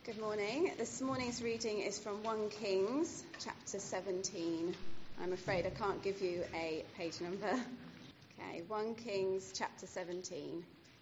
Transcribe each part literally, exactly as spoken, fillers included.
Good morning. This morning's reading is from First Kings chapter seventeen. I'm afraid I can't give you a page number. Okay, First Kings chapter seventeen.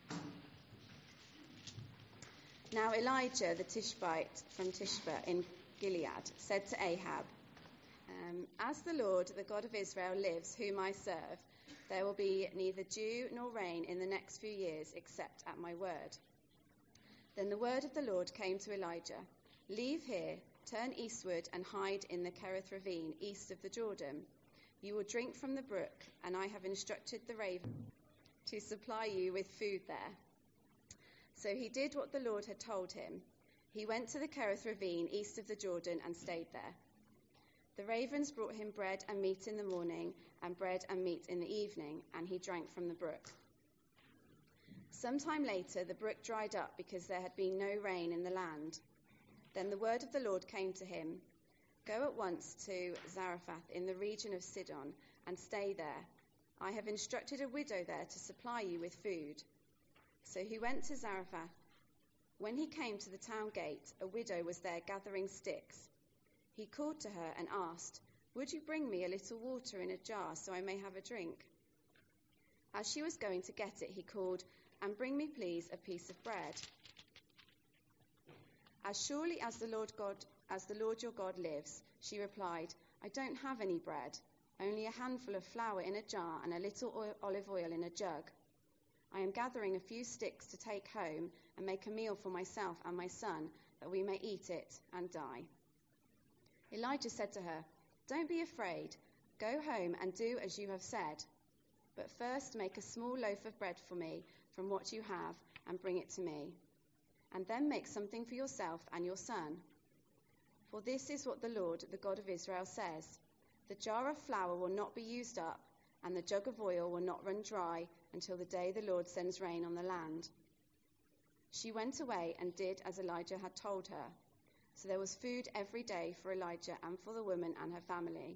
Now Elijah the Tishbite from Tishbe in Gilead said to Ahab, um, As the Lord, the God of Israel, lives, whom I serve, there will be neither dew nor rain in the next few years except at my word. Then the word of the Lord came to Elijah, Leave here, turn eastward and hide in the Kerith ravine east of the Jordan. You will drink from the brook, and I have instructed the raven to supply you with food there. So he did what the Lord had told him. He went to the Kerith ravine east of the Jordan and stayed there. The ravens brought him bread and meat in the morning, and bread and meat in the evening, and he drank from the brook. Sometime later, the brook dried up because there had been no rain in the land. Then the word of the Lord came to him, Go at once to Zarephath in the region of Sidon and stay there. I have instructed a widow there to supply you with food. So he went to Zarephath. When he came to the town gate, a widow was there gathering sticks. He called to her and asked, Would you bring me a little water in a jar so I may have a drink? As she was going to get it, he called, And bring me, please, a piece of bread. As surely as the Lord God, as the Lord your God lives, she replied, I don't have any bread, only a handful of flour in a jar and a little oil, olive oil in a jug. I am gathering a few sticks to take home and make a meal for myself and my son, that we may eat it and die. Elijah said to her, Don't be afraid. Go home and do as you have said. But first make a small loaf of bread for me from what you have and bring it to me. And then make something for yourself and your son. For this is what the Lord, the God of Israel, says. The jar of flour will not be used up, and the jug of oil will not run dry until the day the Lord sends rain on the land. She went away and did as Elijah had told her. So there was food every day for Elijah and for the woman and her family.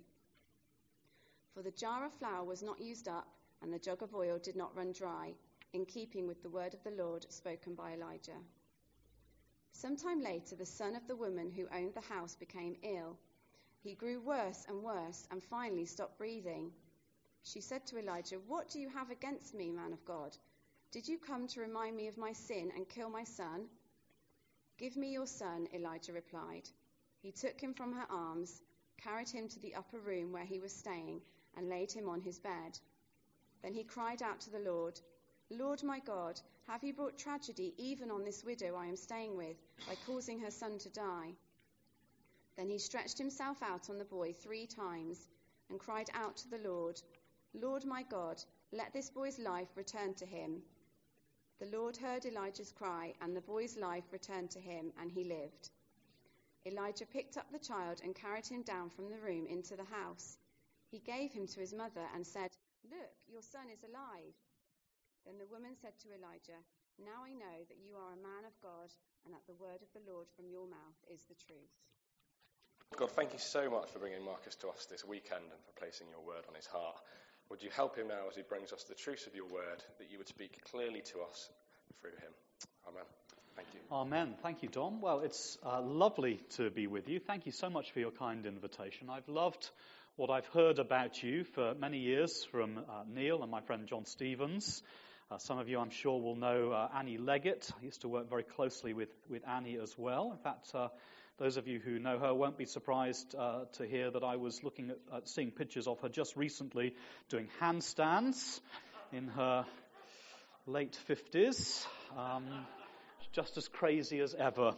For the jar of flour was not used up, and the jug of oil did not run dry, in keeping with the word of the Lord spoken by Elijah. Sometime later, the son of the woman who owned the house became ill. He grew worse and worse, and finally stopped breathing. She said to Elijah, What do you have against me, man of God? Did you come to remind me of my sin and kill my son? Give me your son, Elijah replied. He took him from her arms, carried him to the upper room where he was staying, and laid him on his bed. Then he cried out to the Lord, Lord my God, have you brought tragedy even on this widow I am staying with by causing her son to die? Then he stretched himself out on the boy three times and cried out to the Lord, Lord my God, let this boy's life return to him. The Lord heard Elijah's cry, and the boy's life returned to him, and he lived. Elijah picked up the child and carried him down from the room into the house. He gave him to his mother and said, Look, your son is alive. Then the woman said to Elijah, Now I know that you are a man of God, and that the word of the Lord from your mouth is the truth. God, thank you so much for bringing Marcus to us this weekend and for placing your word on his heart. Would you help him now as he brings us the truth of your word, that you would speak clearly to us through him. Amen. Thank you. Amen. Thank you, Dom. Well, it's uh, lovely to be with you. Thank you so much for your kind invitation. I've loved what I've heard about you for many years from uh, Neil and my friend John Stevens. Uh, some of you, I'm sure, will know uh, Annie Leggett. I used to work very closely with, with Annie as well. In fact, uh, those of you who know her won't be surprised uh, to hear that I was looking at uh, seeing pictures of her just recently doing handstands in her late fifties. Um, just as crazy as ever.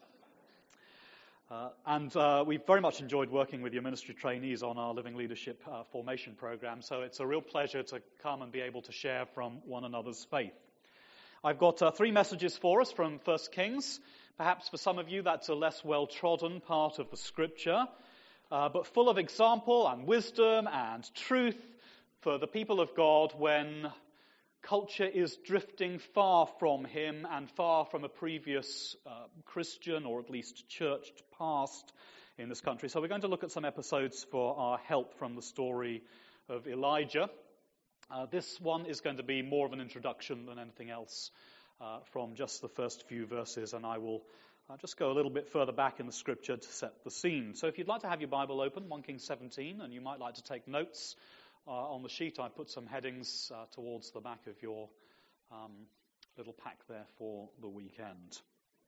Uh, and uh, we've very much enjoyed working with your ministry trainees on our Living Leadership uh, Formation program, so it's a real pleasure to come and be able to share from one another's faith. I've got uh, three messages for us from First Kings. Perhaps for some of you that's a less well-trodden part of the scripture, uh, but full of example and wisdom and truth for the people of God when culture is drifting far from him and far from a previous uh, Christian or at least churched past in this country. So we're going to look at some episodes for our help from the story of Elijah. Uh, this one is going to be more of an introduction than anything else uh, from just the first few verses, and I will I'll just go a little bit further back in the scripture to set the scene. So if you'd like to have your Bible open, First Kings seventeen, and you might like to take notes uh, on the sheet, I put some headings uh, towards the back of your um, little pack there for the weekend.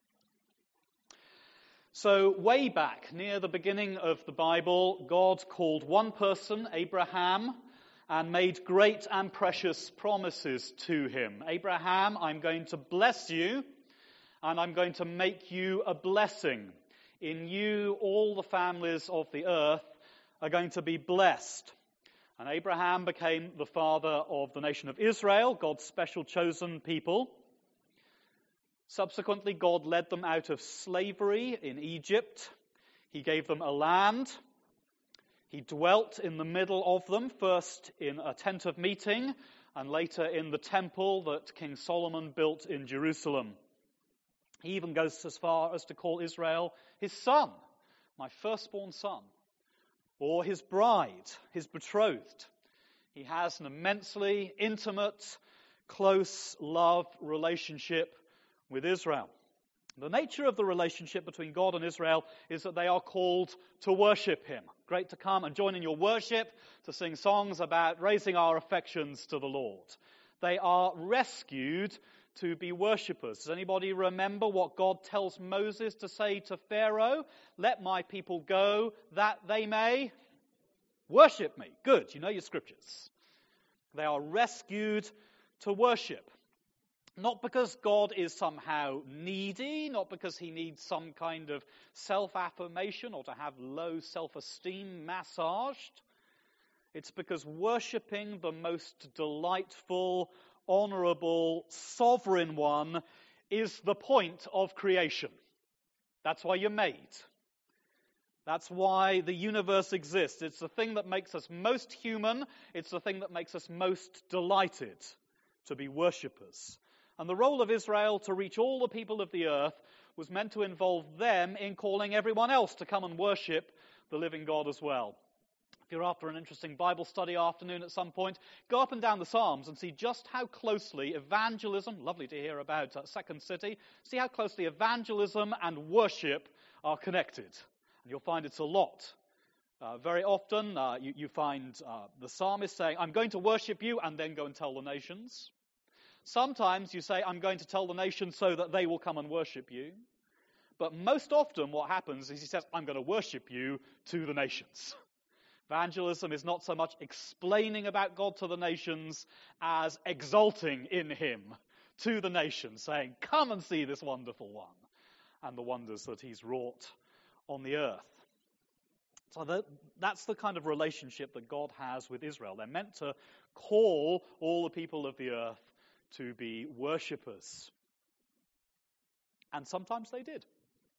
So way back, near the beginning of the Bible, God called one person, Abraham, and made great and precious promises to him. Abraham, I'm going to bless you, and I'm going to make you a blessing. In you, all the families of the earth are going to be blessed. And Abraham became the father of the nation of Israel, God's special chosen people. Subsequently, God led them out of slavery in Egypt. He gave them a land. He dwelt in the middle of them, first in a tent of meeting, and later in the temple that King Solomon built in Jerusalem. He even goes as far as to call Israel his son, my firstborn son, or his bride, his betrothed. He has an immensely intimate, close love relationship with Israel. The nature of the relationship between God and Israel is that they are called to worship him. Great to come and join in your worship, to sing songs about raising our affections to the Lord. They are rescued to be worshippers. Does anybody remember what God tells Moses to say to Pharaoh? Let my people go that they may worship me. Good, you know your scriptures. They are rescued to worship. Not because God is somehow needy, not because he needs some kind of self-affirmation or to have low self-esteem massaged. It's because worshipping the most delightful, honorable, sovereign one is the point of creation. That's why you're made. That's why the universe exists. It's the thing that makes us most human. It's the thing that makes us most delighted to be worshippers. And the role of Israel to reach all the people of the earth was meant to involve them in calling everyone else to come and worship the living God as well. If you're after an interesting Bible study afternoon at some point, go up and down the Psalms and see just how closely evangelism, lovely to hear about uh, Second City, see how closely evangelism and worship are connected. And you'll find it's a lot. Uh, very often uh, you, you find uh, the psalmist saying, I'm going to worship you, and then go and tell the nations. Sometimes you say, I'm going to tell the nations so that they will come and worship you. But most often what happens is he says, I'm going to worship you to the nations. Evangelism is not so much explaining about God to the nations as exalting in him to the nations, saying, come and see this wonderful one and the wonders that he's wrought on the earth. So that, that's the kind of relationship that God has with Israel. They're meant to call all the people of the earth to be worshippers. And sometimes they did.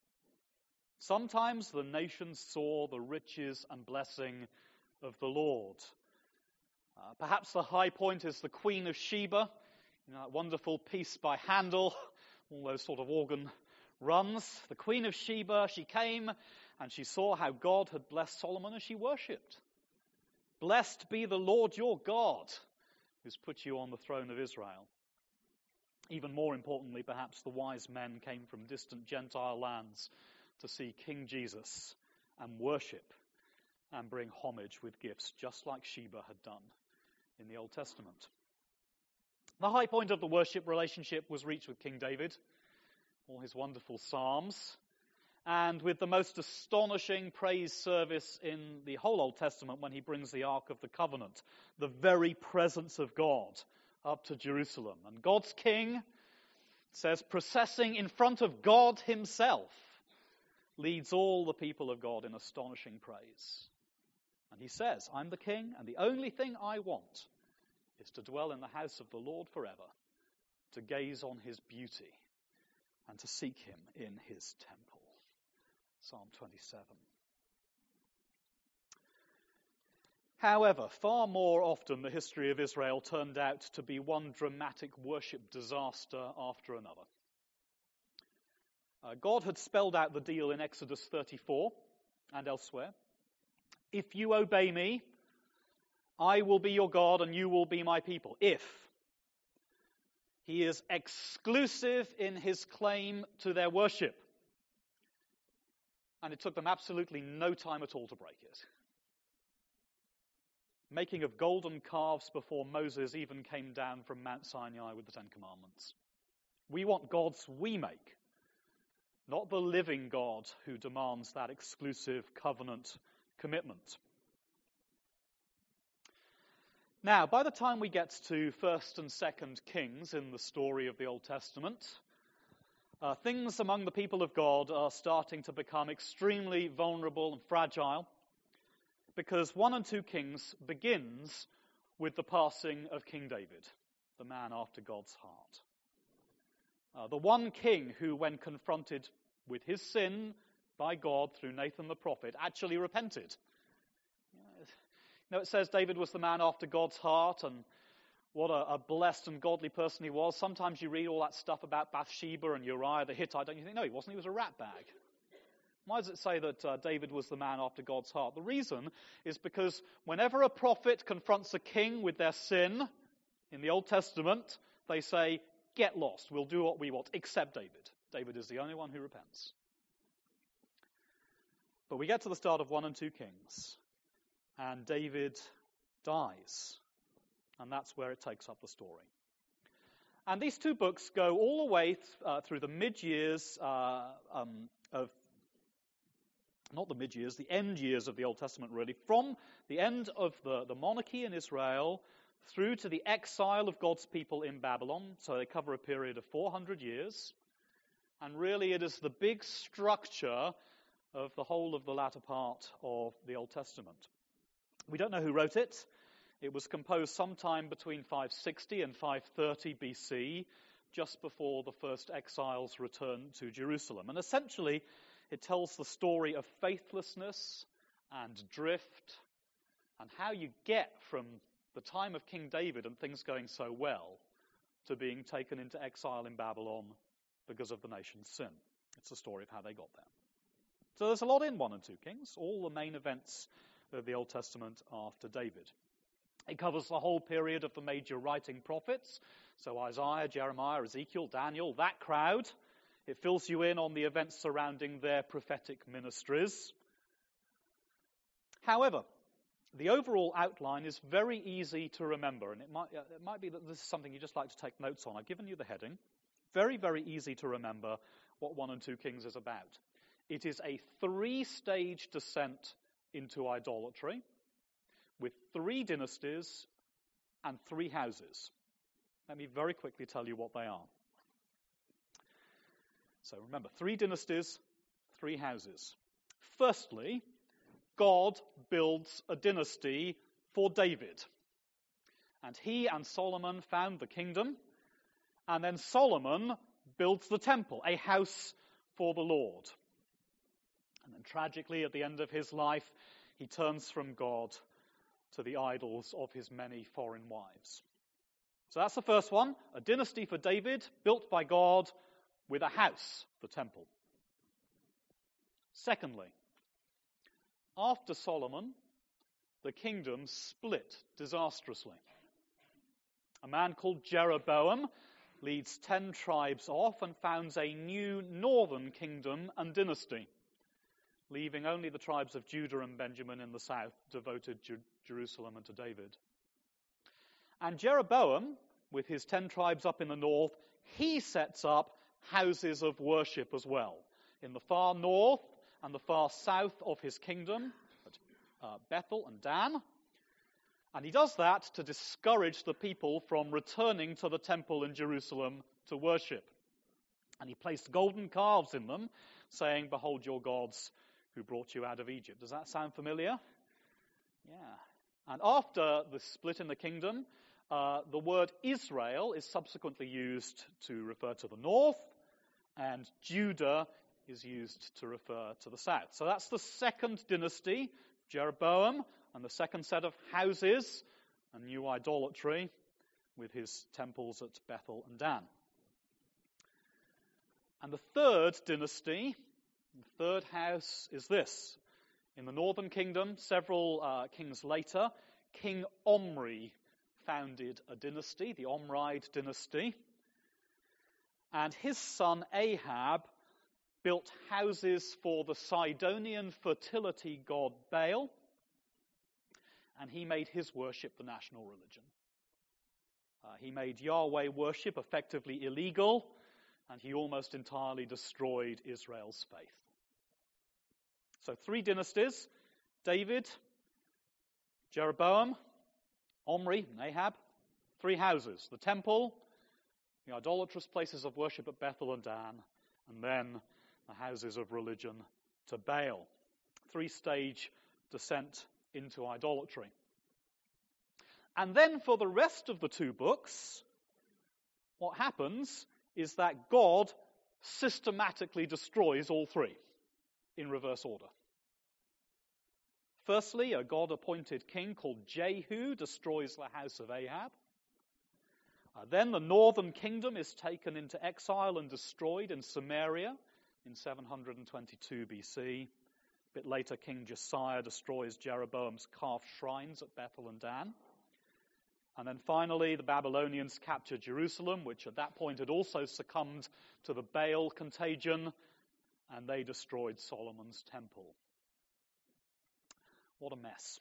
Sometimes the nations saw the riches and blessing of the Lord. Uh, perhaps the high point is the Queen of Sheba, you know, that wonderful piece by Handel, all those sort of organ runs. The Queen of Sheba, she came and she saw how God had blessed Solomon as she worshipped. Blessed be the Lord your God, who's put you on the throne of Israel. Even more importantly, perhaps, the wise men came from distant Gentile lands to see King Jesus and worship and bring homage with gifts, just like Sheba had done in the Old Testament. The high point of the worship relationship was reached with King David, all his wonderful psalms, and with the most astonishing praise service in the whole Old Testament when he brings the Ark of the Covenant, the very presence of God, up to Jerusalem. And God's king, says, processing in front of God himself, leads all the people of God in astonishing praise. And he says, I'm the king, and the only thing I want is to dwell in the house of the Lord forever, to gaze on his beauty, and to seek him in his temple. Psalm twenty-seven. However, far more often the history of Israel turned out to be one dramatic worship disaster after another. Uh, God had spelled out the deal in Exodus thirty-four and elsewhere. If you obey me, I will be your God and you will be my people. If. He is exclusive in his claim to their worship. and it took them absolutely no time at all to break it. Making of golden calves before Moses even came down from Mount Sinai with the Ten Commandments. We want gods we make, not the living God who demands that exclusive covenant commitment. Now, by the time we get to First and Second Kings in the story of the Old Testament, uh, things among the people of God are starting to become extremely vulnerable and fragile, because one and two Kings begins with the passing of King David, the man after God's heart. Uh, the one king who, when confronted with his sin by God through Nathan the prophet, actually repented. You know, it says David was the man after God's heart, and what a, a blessed and godly person he was. Sometimes you read all that stuff about Bathsheba and Uriah the Hittite, don't you think, no, he wasn't, he was a rat bag. Why does it say that uh, David was the man after God's heart? The reason is because whenever a prophet confronts a king with their sin in the Old Testament, they say, get lost, we'll do what we want, except David. David is the only one who repents. But we get to the start of one and two Kings, and David dies. And that's where it takes up the story. And these two books go all the way th- uh, through the mid-years uh, um, of Not the mid-years, the end years of the Old Testament, really, from the end of the, the monarchy in Israel through to the exile of God's people in Babylon. So they cover a period of four hundred years. And really it is the big structure of the whole of the latter part of the Old Testament. We don't know who wrote it. It was composed sometime between five sixty and five thirty B C, just before the first exiles returned to Jerusalem. And essentially, it tells the story of faithlessness and drift and how you get from the time of King David and things going so well to being taken into exile in Babylon because of the nation's sin. It's the story of how they got there. So there's a lot in one and two Kings, all the main events of the Old Testament after David. It covers the whole period of the major writing prophets, so Isaiah, Jeremiah, Ezekiel, Daniel, that crowd. It fills you in on the events surrounding their prophetic ministries. However, the overall outline is very easy to remember, and it might, it might be that this is something you just like to take notes on. I've given you the heading. Very, very easy to remember what one and two Kings is about. It is a three-stage descent into idolatry with three dynasties and three houses. Let me very quickly tell you what they are. So remember, three dynasties, three houses. Firstly, God builds a dynasty for David. And he and Solomon found the kingdom. And then Solomon builds the temple, a house for the Lord. And then tragically, at the end of his life, he turns from God to the idols of his many foreign wives. So that's the first one, a dynasty for David, built by God, with a house, the temple. Secondly, after Solomon, the kingdom split disastrously. A man called Jeroboam leads ten tribes off and founds a new northern kingdom and dynasty, leaving only the tribes of Judah and Benjamin in the south devoted to Jerusalem and to David. And Jeroboam, with his ten tribes up in the north, he sets up houses of worship as well, in the far north and the far south of his kingdom, at uh, Bethel and Dan. And he does that to discourage the people from returning to the temple in Jerusalem to worship. And he placed golden calves in them, saying, "Behold your gods who brought you out of Egypt." Does that sound familiar? Yeah. And after the split in the kingdom, uh, the word Israel is subsequently used to refer to the north, and Judah is used to refer to the south. So that's the second dynasty, Jeroboam, and the second set of houses, a new idolatry, with his temples at Bethel and Dan. And the third dynasty, the third house, is this. In the northern kingdom, several uh, kings later, King Omri founded a dynasty, the Omride dynasty. And his son Ahab built houses for the Sidonian fertility god Baal, and he made his worship the national religion. Uh, he made Yahweh worship effectively illegal, and he almost entirely destroyed Israel's faith. So three dynasties: David, Jeroboam, Omri, and Ahab. Three houses: the temple, the idolatrous places of worship at Bethel and Dan, and then the houses of religion to Baal. Three-stage descent into idolatry. And then for the rest of the two books, what happens is that God systematically destroys all three in reverse order. Firstly, a God-appointed king called Jehu destroys the house of Ahab. Uh, then the northern kingdom is taken into exile and destroyed in Samaria in seven hundred twenty-two B C. A bit later, King Josiah destroys Jeroboam's calf shrines at Bethel and Dan. And then finally, the Babylonians capture Jerusalem, which at that point had also succumbed to the Baal contagion, and they destroyed Solomon's temple. What a mess.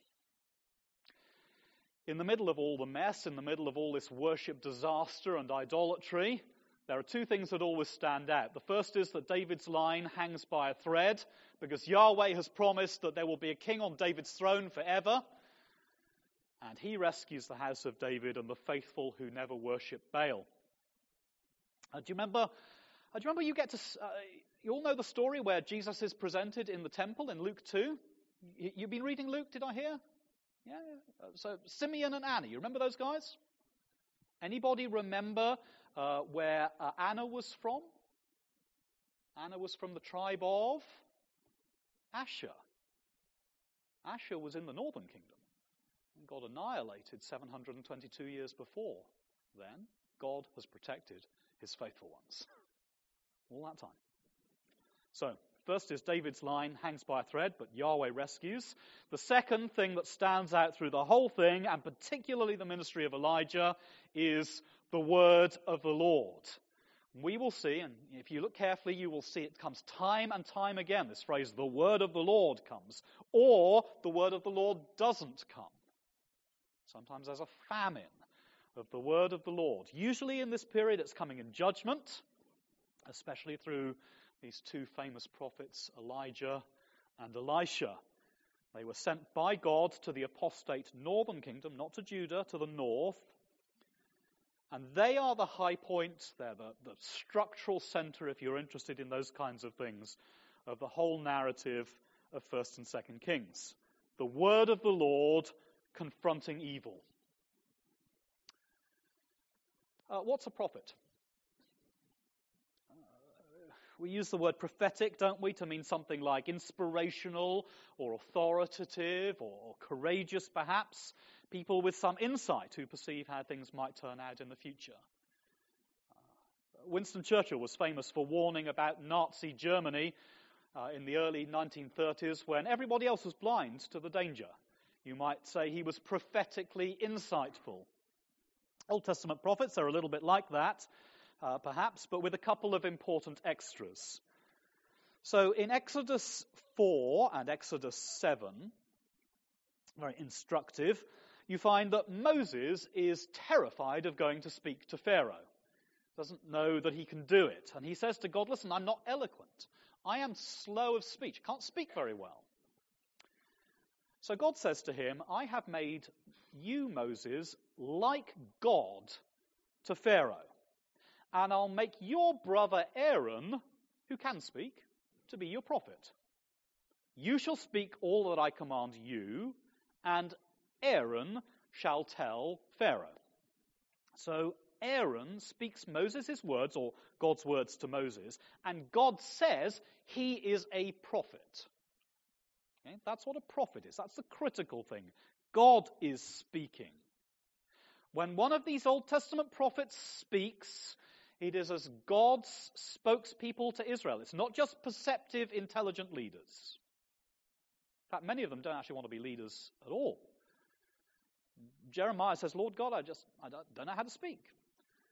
In the middle of all the mess, in the middle of all this worship disaster and idolatry, there are two things that always stand out. The first is that David's line hangs by a thread, because Yahweh has promised that there will be a king on David's throne forever, and he rescues the house of David and the faithful who never worship Baal. Uh, do you remember? Uh, do you remember? You get to. Uh, you all know the story where Jesus is presented in the temple in Luke two. You, you've been reading Luke, did I hear? Yeah. Uh, so Simeon and Anna, you remember those guys? Anybody remember uh, where uh, Anna was from? Anna was from the tribe of Asher. Asher was in the northern kingdom. God annihilated seven hundred twenty-two years before then. God has protected his faithful ones all that time. So, first is David's line hangs by a thread, but Yahweh rescues. The second thing that stands out through the whole thing, and particularly the ministry of Elijah, is the word of the Lord. We will see, and if you look carefully, you will see it comes time and time again. This phrase, the word of the Lord comes, or the word of the Lord doesn't come. Sometimes there's a famine of the word of the Lord. Usually in this period it's coming in judgment, especially through these two famous prophets, Elijah and Elisha. They were sent by God to the apostate northern kingdom, not to Judah, to the north. And they are the high point, they're the, the structural center, if you're interested in those kinds of things, of the whole narrative of First and Second Kings. The word of the Lord confronting evil. Uh, what's a prophet? Uh, we use the word prophetic, don't we, to mean something like inspirational or authoritative or, or courageous, perhaps. People with some insight who perceive how things might turn out in the future. Uh, Winston Churchill was famous for warning about Nazi Germany uh, in the early nineteen thirties when everybody else was blind to the danger. You might say he was prophetically insightful. Old Testament prophets are a little bit like that, uh, perhaps, but with a couple of important extras. So in Exodus four and Exodus seven, very instructive, you find that Moses is terrified of going to speak to Pharaoh. Doesn't know that he can do it. And he says to God, listen, I'm not eloquent. I am slow of speech. Can't speak very well. So God says to him, I have made you, Moses, like God to Pharaoh. And I'll make your brother Aaron, who can speak, to be your prophet. You shall speak all that I command you, and Aaron shall tell Pharaoh. So Aaron speaks Moses' words, or God's words to Moses, and God says he is a prophet. Okay? That's what a prophet is. That's the critical thing. God is speaking. When one of these Old Testament prophets speaks, it is as God's spokespeople to Israel. It's not just perceptive, intelligent leaders. In fact, many of them don't actually want to be leaders at all. Jeremiah says, Lord God, I just I don't, don't know how to speak.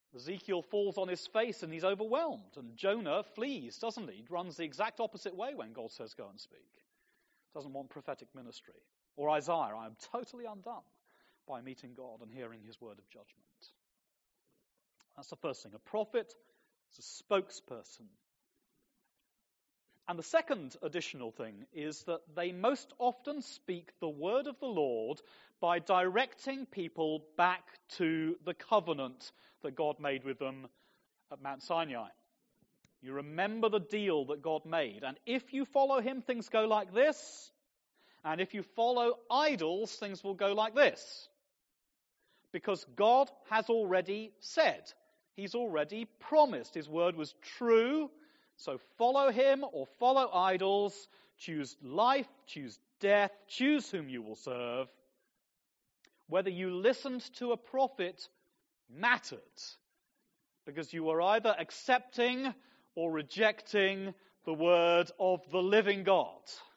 Ezekiel falls on his face and he's overwhelmed. And Jonah flees, doesn't he? He runs the exact opposite way when God says go and speak. Doesn't want prophetic ministry. Or Isaiah, I am totally undone by meeting God and hearing his word of judgment. That's the first thing. A prophet is a spokesperson. And the second additional thing is that they most often speak the word of the Lord by directing people back to the covenant that God made with them at Mount Sinai. You remember the deal that God made. And if you follow him, things go like this. And if you follow idols, things will go like this. Because God has already said. He's already promised. His word was true. So follow him or follow idols. Choose life, choose death, choose whom you will serve. Whether you listened to a prophet mattered, because you were either accepting or rejecting the word of the living God.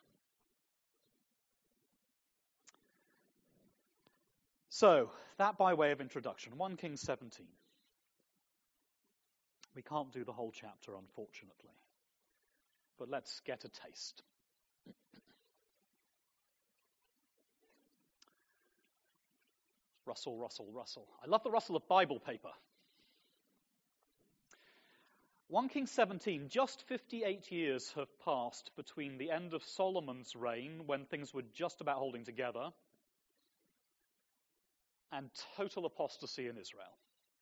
So, that by way of introduction. First Kings seventeen. We can't do the whole chapter, unfortunately. But let's get a taste. Rustle, rustle, rustle. I love the rustle of Bible paper. First Kings seventeen, just fifty-eight years have passed between the end of Solomon's reign, when things were just about holding together, and total apostasy in Israel.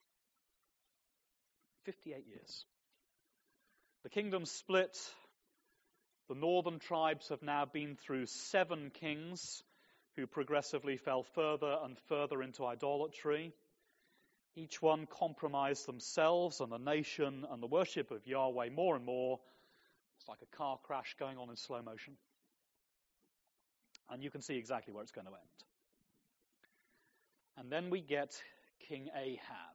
fifty-eight years. The kingdom split. The northern tribes have now been through seven kings who progressively fell further and further into idolatry. Each one compromised themselves and the nation and the worship of Yahweh more and more. It's like a car crash going on in slow motion. And you can see exactly where it's going to end. And then we get King Ahab.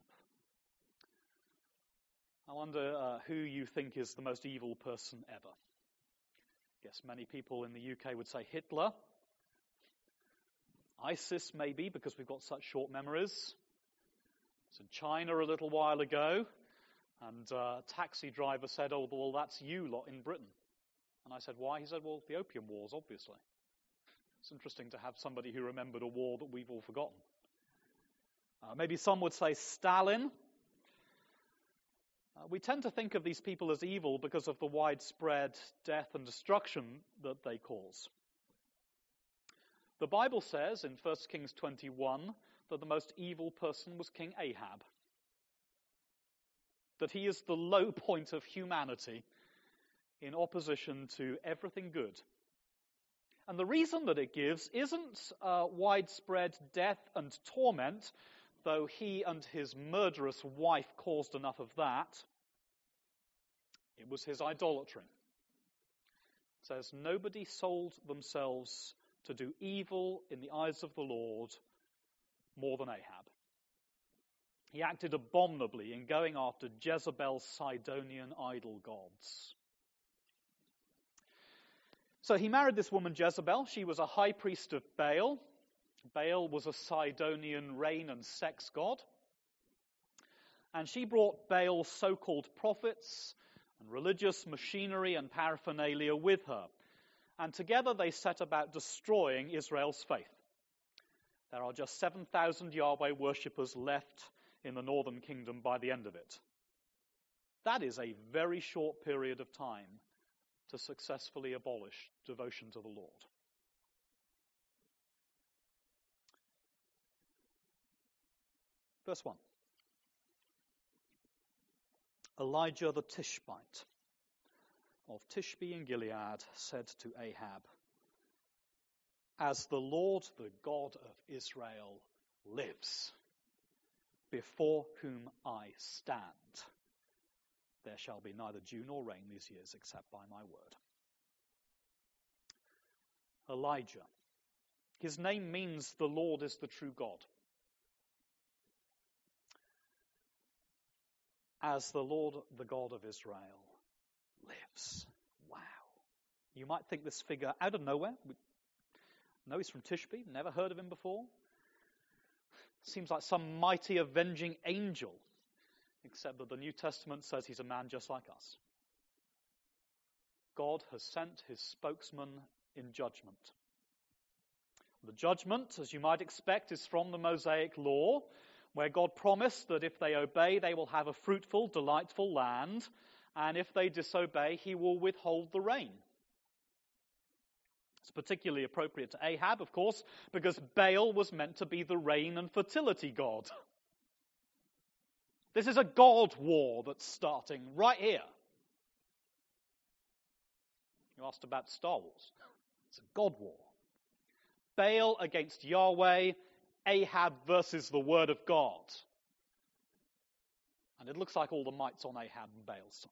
I wonder uh, who you think is the most evil person ever. I guess many people in the U K would say Hitler. ISIS maybe, because we've got such short memories. It's in China a little while ago, and uh, a taxi driver said, oh, well, that's you lot in Britain. And I said, why? He said, well, the Opium Wars, obviously. It's interesting to have somebody who remembered a war that we've all forgotten. Uh, maybe some would say Stalin. Uh, we tend to think of these people as evil because of the widespread death and destruction that they cause. The Bible says in First Kings twenty-one that the most evil person was King Ahab. That he is the low point of humanity in opposition to everything good. And the reason that it gives isn't uh, widespread death and torment, though he and his murderous wife caused enough of that. It was his idolatry. It says, nobody sold themselves to do evil in the eyes of the Lord more than Ahab. He acted abominably in going after Jezebel's Sidonian idol gods. So he married this woman Jezebel. She was a high priest of Baal. Baal was a Sidonian rain and sex god. And she brought Baal's so-called prophets and religious machinery and paraphernalia with her. And together they set about destroying Israel's faith. There are just seven thousand Yahweh worshippers left in the northern kingdom by the end of it. That is a very short period of time to successfully abolish devotion to the Lord. Verse one. Elijah the Tishbite of Tishbe in Gilead said to Ahab, as the Lord, the God of Israel, lives, before whom I stand, there shall be neither dew nor rain these years except by my word. Elijah. His name means the Lord is the true God. As the Lord, the God of Israel, lives. Wow. You might think this figure out of nowhere. No, he's from Tishbe. Never heard of him before. Seems like some mighty avenging angel except that the New Testament says he's a man just like us. God has sent his spokesman in judgment. The judgment, as you might expect, is from the Mosaic Law, where God promised that if they obey, they will have a fruitful, delightful land, and if they disobey, he will withhold the rain. It's particularly appropriate to Ahab, of course, because Baal was meant to be the rain and fertility god. This is a God war that's starting right here. You asked about Star Wars. It's a God war. Baal against Yahweh, Ahab versus the Word of God. And it looks like all the might's on Ahab and Baal's side.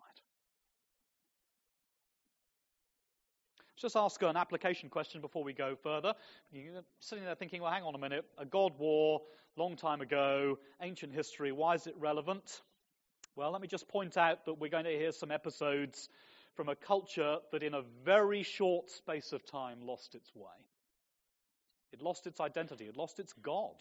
Let's just ask an application question before we go further. You're sitting there thinking, well, hang on a minute, a God war, long time ago, ancient history, why is it relevant? Well, let me just point out that we're going to hear some episodes from a culture that in a very short space of time lost its way. It lost its identity. It lost its God.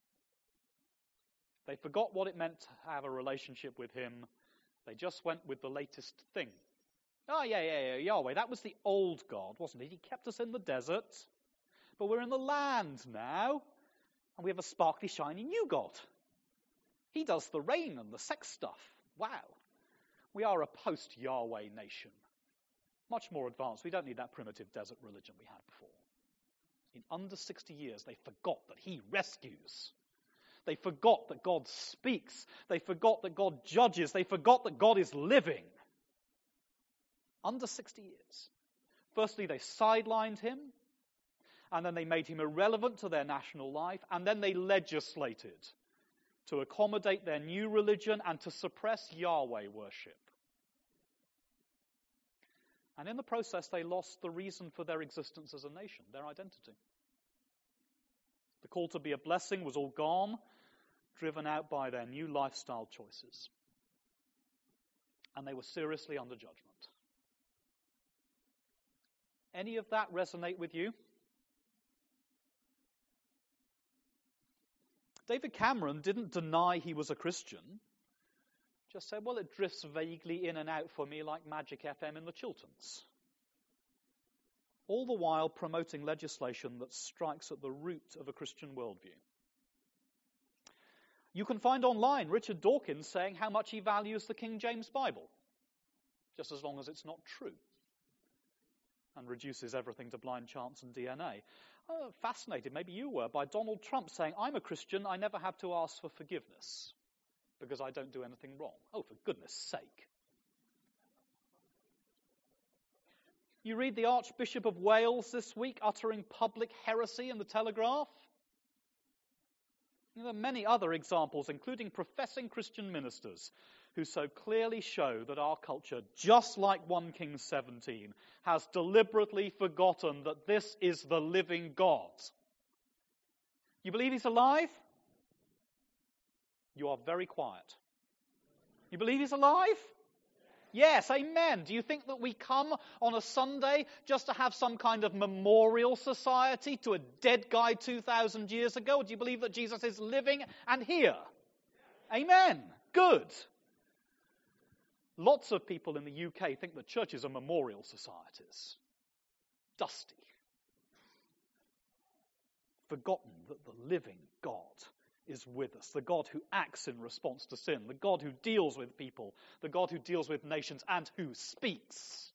They forgot what it meant to have a relationship with him. They just went with the latest thing. Oh, yeah, yeah, yeah, Yahweh, that was the old God, wasn't it? He kept us in the desert, but we're in the land now, and we have a sparkly, shiny new God. He does the rain and the sex stuff. Wow. We are a post-Yahweh nation. Much more advanced. We don't need that primitive desert religion we had before. In under sixty years, they forgot that he rescues. They forgot that God speaks. They forgot that God judges. They forgot that God is living. Under sixty years. Firstly, they sidelined him, and then they made him irrelevant to their national life, and then they legislated to accommodate their new religion and to suppress Yahweh worship. And in the process, they lost the reason for their existence as a nation, their identity. The call to be a blessing was all gone, driven out by their new lifestyle choices. And they were seriously under judgment. Any of that resonate with you? David Cameron didn't deny he was a Christian. Just said, well, it drifts vaguely in and out for me like Magic F M in the Chilterns. All the while promoting legislation that strikes at the root of a Christian worldview. You can find online Richard Dawkins saying how much he values the King James Bible, just as long as it's not true, and reduces everything to blind chance and D N A. Oh, fascinated, maybe you were, by Donald Trump saying, I'm a Christian, I never have to ask for forgiveness because I don't do anything wrong. Oh, for goodness sake. You read the Archbishop of Wales this week uttering public heresy in the Telegraph. There are many other examples, including professing Christian ministers, who so clearly show that our culture, just like First Kings seventeen, has deliberately forgotten that this is the living God. You believe he's alive? You are very quiet. You believe he's alive? Yes, amen. Do you think that we come on a Sunday just to have some kind of memorial society to a dead guy two thousand years ago? Or do you believe that Jesus is living and here? Amen. Good. Lots of people in the U K think that churches are memorial societies. Dusty. Forgotten that the living God is with us, the God who acts in response to sin, the God who deals with people, the God who deals with nations, and who speaks.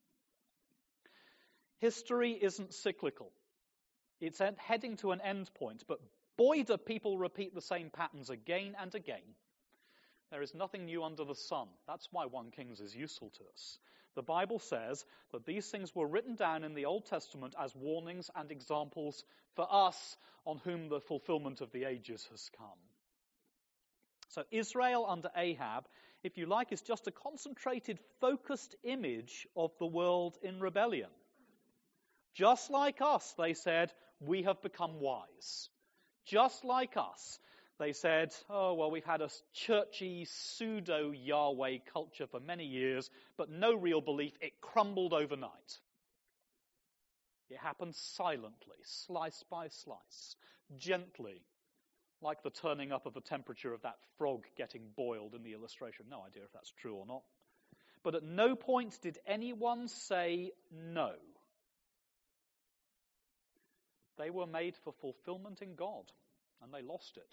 History isn't cyclical. It's heading to an end point, but boy, do people repeat the same patterns again and again. There is nothing new under the sun. That's why First Kings is useful to us. The Bible says that these things were written down in the Old Testament as warnings and examples for us on whom the fulfillment of the ages has come. So Israel under Ahab, if you like, is just a concentrated, focused image of the world in rebellion. Just like us, they said, we have become wise. Just like us, they said, oh, well, we've had a churchy, pseudo-Yahweh culture for many years, but no real belief. It crumbled overnight. It happened silently, slice by slice, gently, like the turning up of the temperature of that frog getting boiled in the illustration. No idea if that's true or not. But at no point did anyone say no. They were made for fulfillment in God, and they lost it.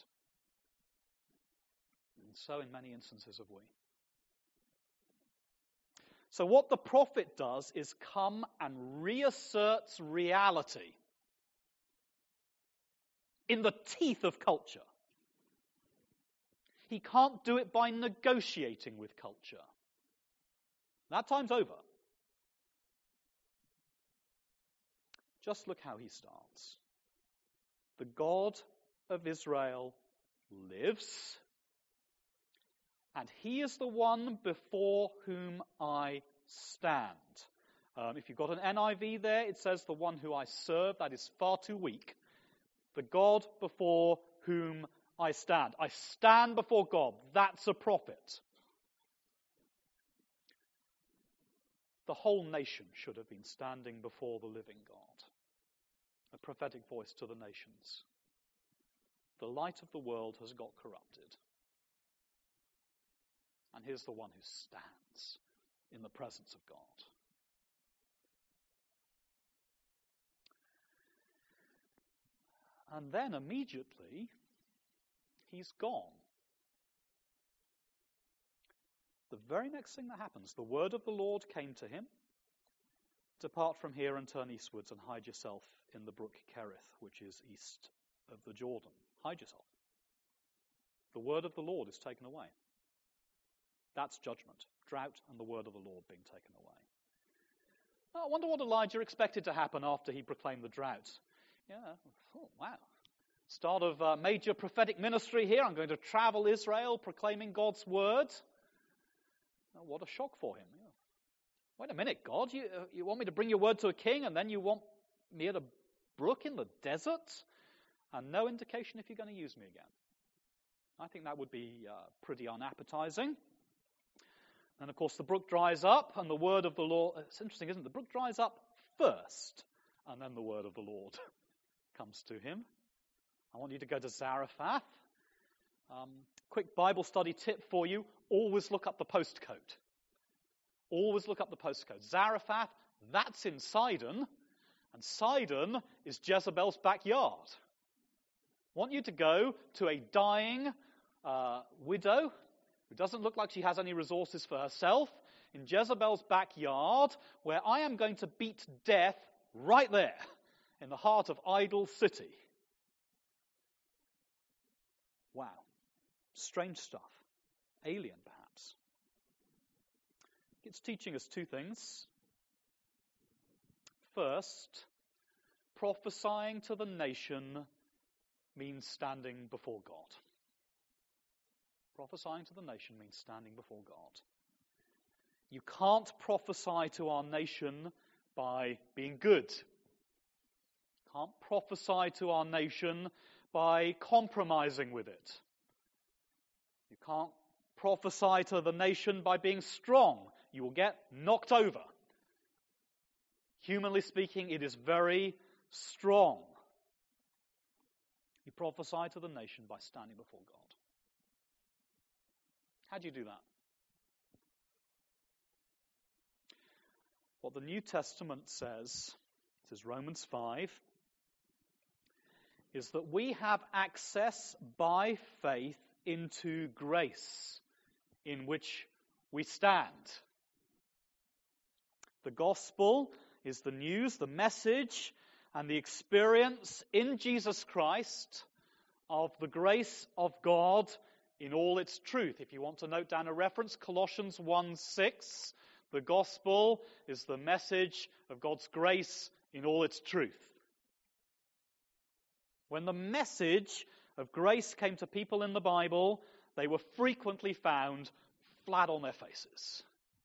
And so in many instances have we. So what the prophet does is come and reasserts reality in the teeth of culture. He can't do it by negotiating with culture. That time's over. Just look how he starts. The God of Israel lives, and he is the one before whom I stand. Um, if you've got an N I V there, it says the one who I serve. That is far too weak. The God before whom I stand. I stand before God. That's a prophet. The whole nation should have been standing before the living God. A prophetic voice to the nations. The light of the world has got corrupted. And here's the one who stands in the presence of God. And then immediately, he's gone. The very next thing that happens, the word of the Lord came to him. Depart from here and turn eastwards and hide yourself in the brook Kerith, which is east of the Jordan. Hide yourself. The word of the Lord is taken away. That's judgment. Drought and the word of the Lord being taken away. I wonder what Elijah expected to happen after he proclaimed the drought. Yeah, oh, wow. Start of uh, major prophetic ministry here. I'm going to travel Israel proclaiming God's word. Oh, what a shock for him. Yeah. Wait a minute, God, you, uh, you want me to bring your word to a king and then you want me at a brook in the desert? And no indication if you're going to use me again. I think that would be uh, pretty unappetizing. And of course the brook dries up and the word of the Lord, it's interesting, isn't it? The brook dries up first and then the word of the Lord comes to him. I want you to go to Zarephath. Um, quick Bible study tip for you. Always look up the postcode. Always look up the postcode. Zarephath, that's in Sidon. And Sidon is Jezebel's backyard. I want you to go to a dying uh, widow who doesn't look like she has any resources for herself in Jezebel's backyard, where I am going to beat death right there in the heart of Idol City. Wow. Strange stuff. Alien, perhaps. It's teaching us two things. First, prophesying to the nation means standing before God. Prophesying to the nation means standing before God. You can't prophesy to our nation by being good. Can't prophesy to our nation by compromising with it. You can't prophesy to the nation by being strong. You will get knocked over. Humanly speaking, it is very strong. You prophesy to the nation by standing before God. How do you do that? What the New Testament says, this is Romans five, is that we have access by faith into grace in which we stand. The gospel is the news, the message, and the experience in Jesus Christ of the grace of God in all its truth. If you want to note down a reference, Colossians one six, the gospel is the message of God's grace in all its truth. When the message of grace came to people in the Bible, they were frequently found flat on their faces.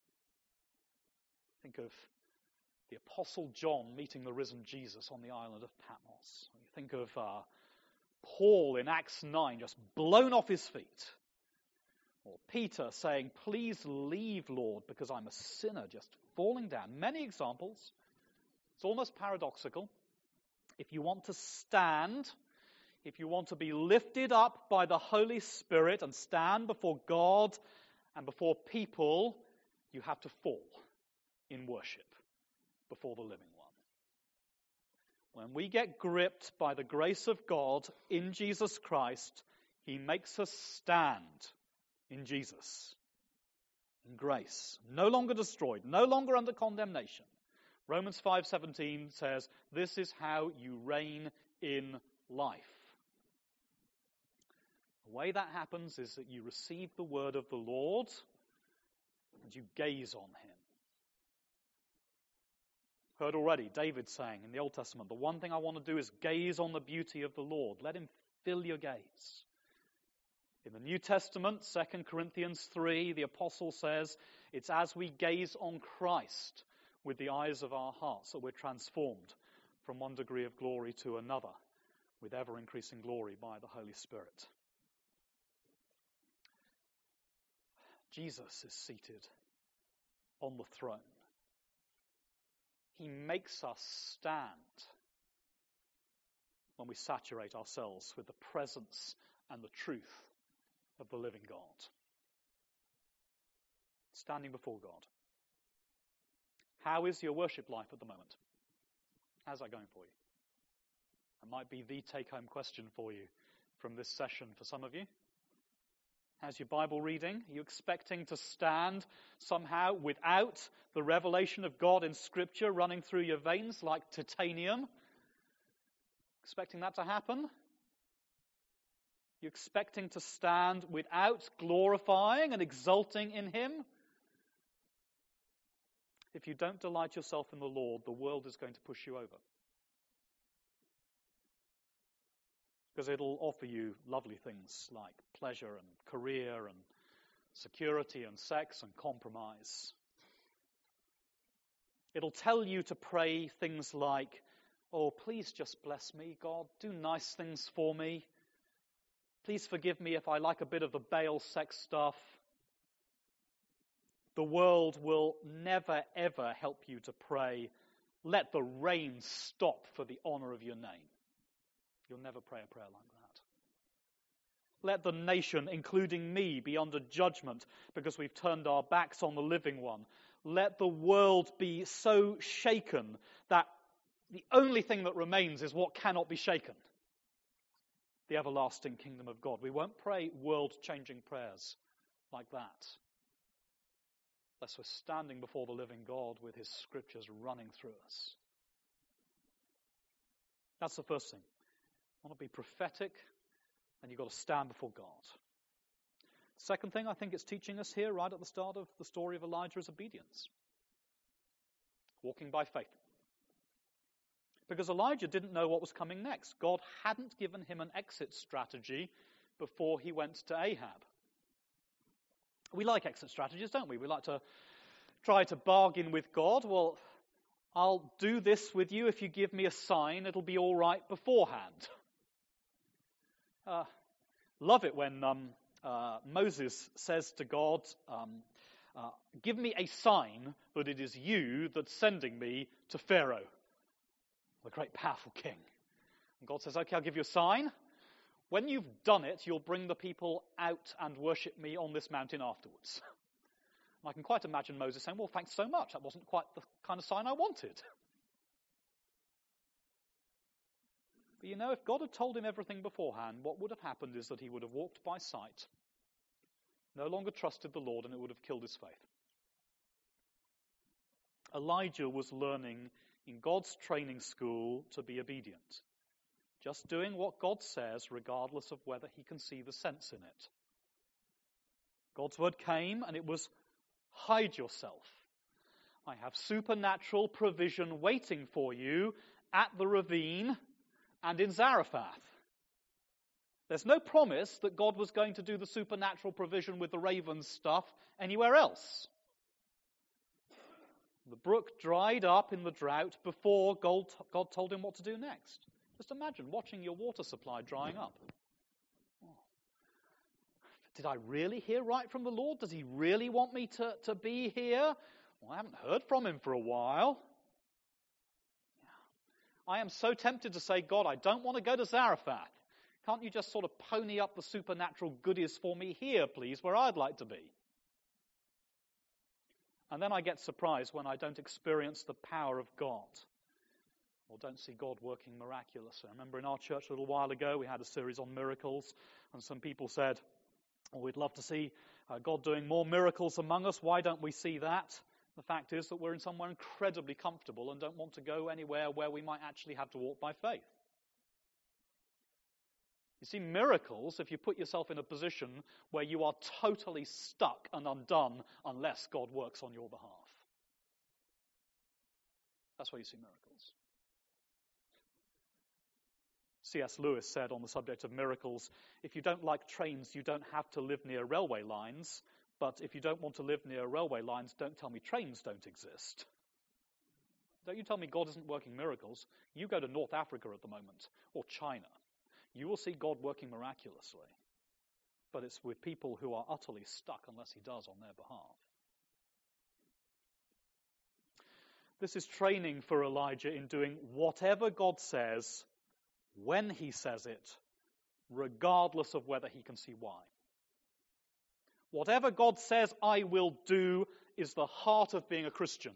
Think of the Apostle John meeting the risen Jesus on the island of Patmos. You think of uh, Paul in Acts nine just blown off his feet. Or Peter saying, please leave, Lord, because I'm a sinner, just falling down. Many examples. It's almost paradoxical. If you want to stand, if you want to be lifted up by the Holy Spirit and stand before God and before people, you have to fall in worship before the living one. When we get gripped by the grace of God in Jesus Christ, he makes us stand in Jesus, in grace, no longer destroyed, no longer under condemnation. Romans five seventeen says, this is how you reign in life. The way that happens is that you receive the word of the Lord and you gaze on him. Heard already David saying in the Old Testament, the one thing I want to do is gaze on the beauty of the Lord. Let him fill your gaze. In the New Testament, Second Corinthians three, the apostle says, it's as we gaze on Christ with the eyes of our hearts that we're transformed from one degree of glory to another with ever-increasing glory by the Holy Spirit. Jesus is seated on the throne. He makes us stand when we saturate ourselves with the presence and the truth of the living God. Standing before God. How is your worship life at the moment? How's that going for you? That might be the take-home question for you from this session for some of you. How's your Bible reading? Are you expecting to stand somehow without the revelation of God in Scripture running through your veins like titanium? Expecting that to happen? You expecting to stand without glorifying and exulting in him? If you don't delight yourself in the Lord, the world is going to push you over. Because it'll offer you lovely things like pleasure and career and security and sex and compromise. It'll tell you to pray things like, oh, please just bless me, God. Do nice things for me. Please forgive me if I like a bit of the Baal sex stuff. The world will never, ever help you to pray, let the rain stop for the honor of your name. You'll never pray a prayer like that. Let the nation, including me, be under judgment because we've turned our backs on the living one. Let the world be so shaken that the only thing that remains is what cannot be shaken. The everlasting kingdom of God. We won't pray world-changing prayers like that. Unless we're standing before the living God with his scriptures running through us. That's the first thing. You want to be prophetic, and you've got to stand before God. Second thing I think it's teaching us here right at the start of the story of Elijah is obedience. Walking by faith. Because Elijah didn't know what was coming next. God hadn't given him an exit strategy before he went to Ahab. We like exit strategies, don't we? We like to try to bargain with God. Well, I'll do this with you if you give me a sign. It'll be all right beforehand. Uh, love it when um, uh, Moses says to God, um, uh, give me a sign that it is you that's sending me to Pharaoh, the great powerful king. And God says, okay, I'll give you a sign. When you've done it, you'll bring the people out and worship me on this mountain afterwards. And I can quite imagine Moses saying, well, thanks so much. That wasn't quite the kind of sign I wanted. But you know, if God had told him everything beforehand, what would have happened is that he would have walked by sight, no longer trusted the Lord, and it would have killed his faith. Elijah was learning in God's training school to be obedient. Just doing what God says, regardless of whether he can see the sense in it. God's word came, and it was, hide yourself. I have supernatural provision waiting for you at the ravine and in Zarephath. There's no promise that God was going to do the supernatural provision with the ravens stuff anywhere else. The brook dried up in the drought before God told him what to do next. Just imagine watching your water supply drying up. Oh. Did I really hear right from the Lord? Does he really want me to, to be here? Well, I haven't heard from him for a while. I am so tempted to say, God, I don't want to go to Zarephath. Can't you just sort of pony up the supernatural goodies for me here, please, where I'd like to be? And then I get surprised when I don't experience the power of God, or don't see God working miraculously. I remember in our church a little while ago, we had a series on miracles, and some people said, oh, we'd love to see uh, God doing more miracles among us. Why don't we see that? The fact is that we're in somewhere incredibly comfortable and don't want to go anywhere where we might actually have to walk by faith. You see, miracles, if you put yourself in a position where you are totally stuck and undone unless God works on your behalf. That's where you see miracles. C S Lewis said on the subject of miracles, if you don't like trains, you don't have to live near railway lines, but if you don't want to live near railway lines, don't tell me trains don't exist. Don't you tell me God isn't working miracles. You go to North Africa at the moment, or China. You will see God working miraculously, but it's with people who are utterly stuck unless he does on their behalf. This is training for Elijah in doing whatever God says, when he says it, regardless of whether he can see why. Whatever God says I will do is the heart of being a Christian.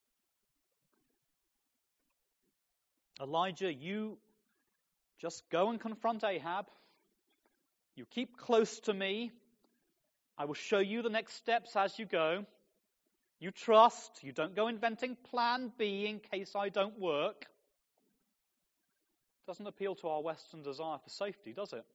Elijah, you just go and confront Ahab. You keep close to me. I will show you the next steps as you go. You trust. You don't go inventing plan B in case I don't work. Doesn't appeal to our Western desire for safety, does it?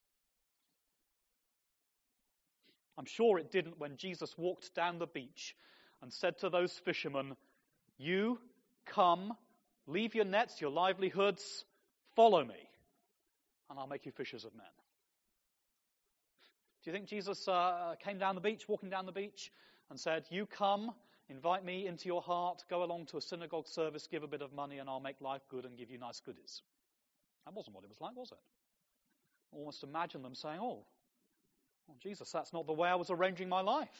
I'm sure it didn't when Jesus walked down the beach and said to those fishermen, you come, leave your nets, your livelihoods, follow me, and I'll make you fishers of men. Do you think Jesus uh, came down the beach, walking down the beach, and said, you come, invite me into your heart, go along to a synagogue service, give a bit of money, and I'll make life good and give you nice goodies? That wasn't what it was like, was it? Almost imagine them saying, oh, well, Jesus, that's not the way I was arranging my life.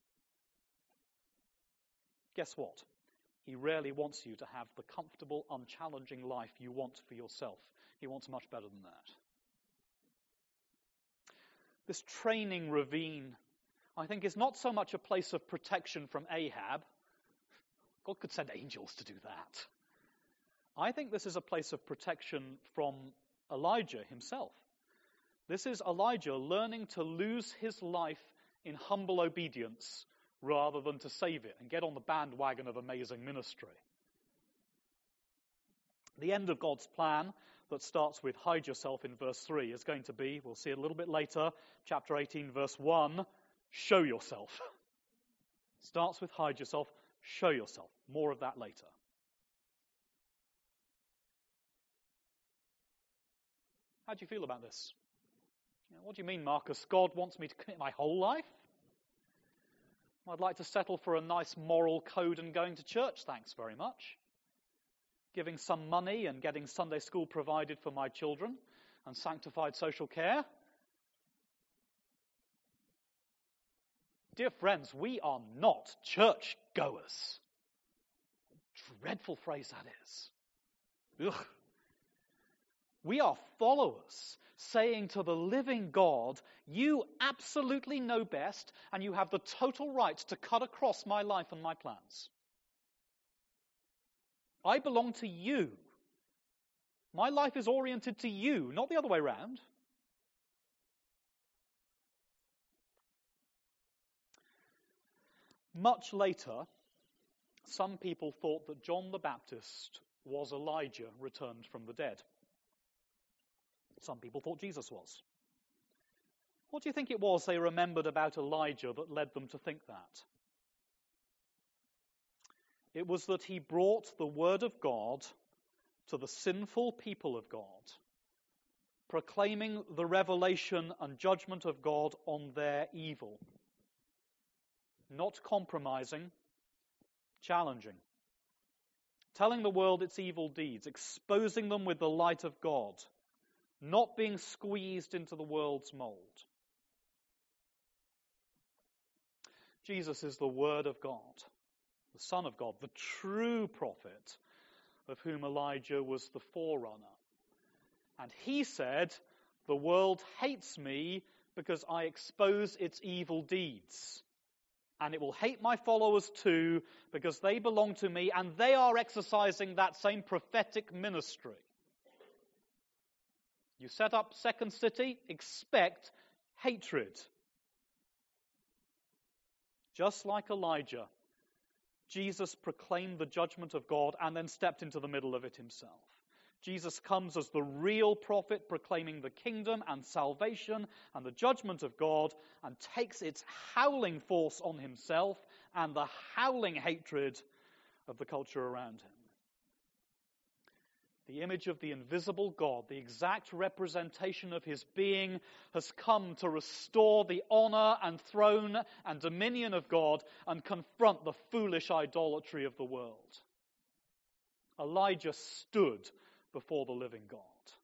Guess what? He rarely wants you to have the comfortable, unchallenging life you want for yourself. He wants much better than that. This training ravine, I think, is not so much a place of protection from Ahab. God could send angels to do that. I think this is a place of protection from Elijah himself. This is Elijah learning to lose his life in humble obedience rather than to save it and get on the bandwagon of amazing ministry. The end of God's plan that starts with hide yourself in verse three is going to be, we'll see it a little bit later, chapter eighteen, verse one, show yourself. Starts with hide yourself, show yourself. More of that later. How do you feel about this? You know, what do you mean, Marcus? God wants me to commit my whole life? I'd like to settle for a nice moral code and going to church, thanks very much. Giving some money and getting Sunday school provided for my children and sanctified social care. Dear friends, we are not church goers. Dreadful phrase that is. Ugh. We are followers, saying to the living God, you absolutely know best, and you have the total right to cut across my life and my plans. I belong to you. My life is oriented to you, not the other way around. Much later, some people thought that John the Baptist was Elijah returned from the dead. Some people thought Jesus was. What do you think it was they remembered about Elijah that led them to think that? It was that he brought the word of God to the sinful people of God, proclaiming the revelation and judgment of God on their evil. Not compromising, challenging. Telling the world its evil deeds, exposing them with the light of God. Not being squeezed into the world's mold. Jesus is the Word of God, the Son of God, the true prophet of whom Elijah was the forerunner. And he said, The world hates me because I expose its evil deeds. And it will hate my followers too because they belong to me and they are exercising that same prophetic ministry. You set up Second City, expect hatred. Just like Elijah, Jesus proclaimed the judgment of God and then stepped into the middle of it himself. Jesus comes as the real prophet proclaiming the kingdom and salvation and the judgment of God and takes its howling force on himself and the howling hatred of the culture around him. The image of the invisible God, the exact representation of his being, has come to restore the honor and throne and dominion of God and confront the foolish idolatry of the world. Elijah stood before the living God.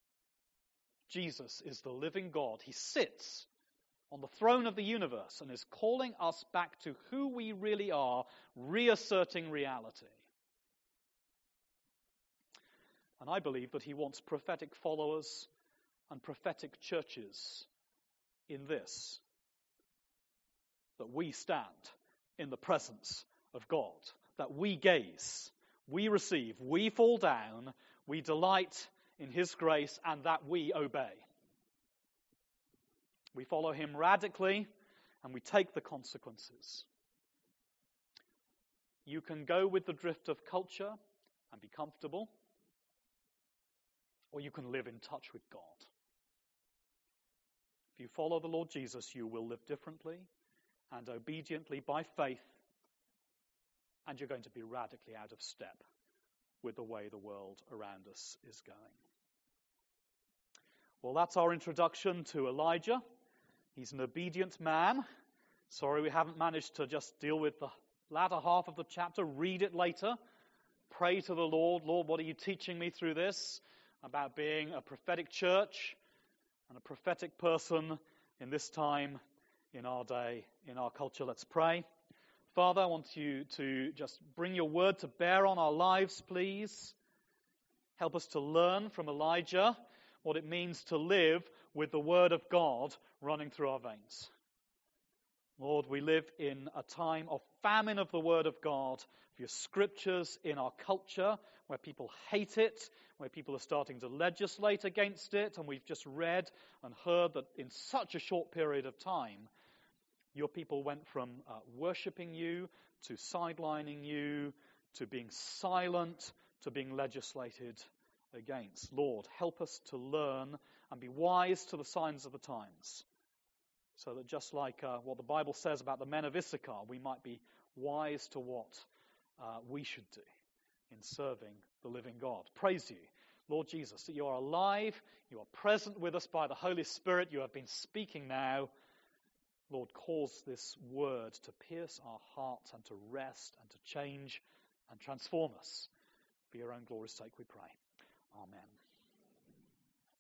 Jesus is the living God. He sits on the throne of the universe and is calling us back to who we really are, reasserting reality. And I believe that he wants prophetic followers and prophetic churches in this, that we stand in the presence of God, that we gaze, we receive, we fall down, we delight in his grace, and that we obey. We follow him radically, and we take the consequences. You can go with the drift of culture and be comfortable, or you can live in touch with God. If you follow the Lord Jesus, you will live differently and obediently by faith, and you're going to be radically out of step with the way the world around us is going. Well, that's our introduction to Elijah. He's an obedient man. Sorry we haven't managed to just deal with the latter half of the chapter. Read it later. Pray to the Lord. Lord, what are you teaching me through this about being a prophetic church and a prophetic person in this time, in our day, in our culture? Let's pray. Father, I want you to just bring your word to bear on our lives, please. Help us to learn from Elijah what it means to live with the word of God running through our veins. Lord, we live in a time of famine of the word of God, of your scriptures in our culture, where people hate it, where people are starting to legislate against it, and we've just read and heard that in such a short period of time, your people went from uh, worshipping you to sidelining you to being silent to being legislated against. Lord, help us to learn and be wise to the signs of the times, so that just like uh, what the Bible says about the men of Issachar, we might be wise to what uh, we should do in serving the living God. Praise you, Lord Jesus, that you are alive, you are present with us by the Holy Spirit, you have been speaking now. Lord, cause this word to pierce our hearts and to rest and to change and transform us. For your own glory's sake we pray. Amen.